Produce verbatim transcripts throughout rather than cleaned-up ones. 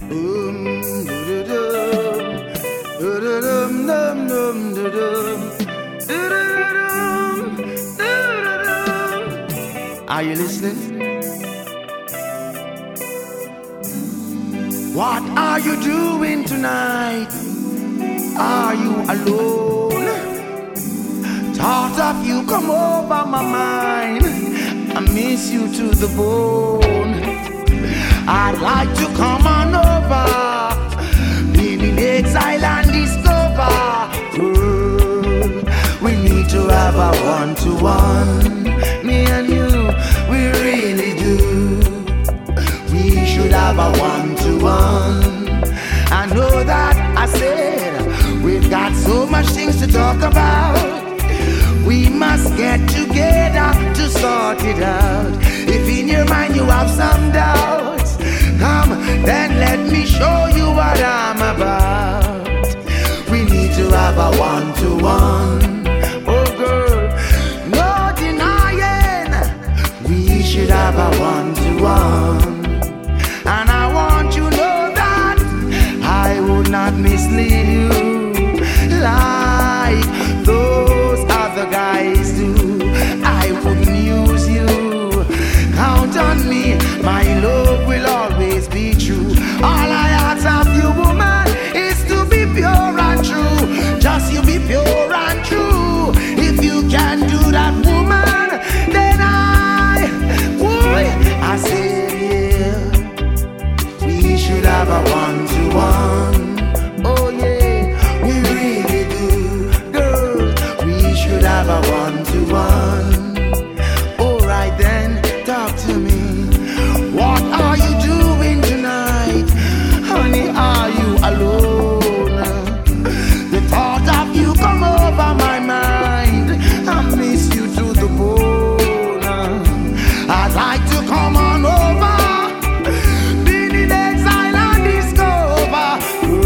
Um, do-do-dum, do-do-dum, dum, dum, do-dum, do-do-dum, do-do-dum. Are you listening? What are you doing tonight? Are you alone? Thought of you come over my mind. I miss you to the bone. I'd like to come on over, been in exile and discover. Girl, we need to have a one-to-one. Me and you, we really do. We should have a one-to-one. I know that I said we've got so much things to talk about. We must get together to sort it out. If in your mind you have some doubts, come, then let me show you what I'm about. We need to have a one-to-one. Oh girl, no denying. We should have a one-to-one. And I want you to know that I would not mislead you like those other guys do. I wouldn't use you. Count on me, my love will always be true. All I ask of you, woman, is to be pure and true. Just you be pure and true. If you can do that, woman, then I, boy, I say, yeah, we should have a one-to-one. Oh yeah, we really do, girl. We should have a one-to-one. Alright then, talk to me. What are you doing tonight? Honey, are you alone? The thought of you come over my mind. I miss you to the bone. I'd like to come on over, been in exile and discover.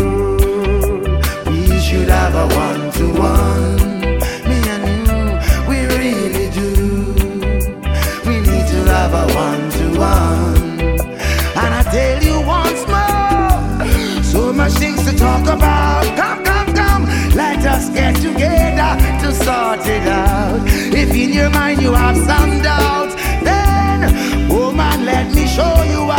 Girl, we should have a one-to-one. Me and you, we really do. We need to have a one-to-one. And I tell you once more, so much things to talk about. Come, come, come, let us get together to sort it out. If in your mind you have some doubts, then, oh man, let me show you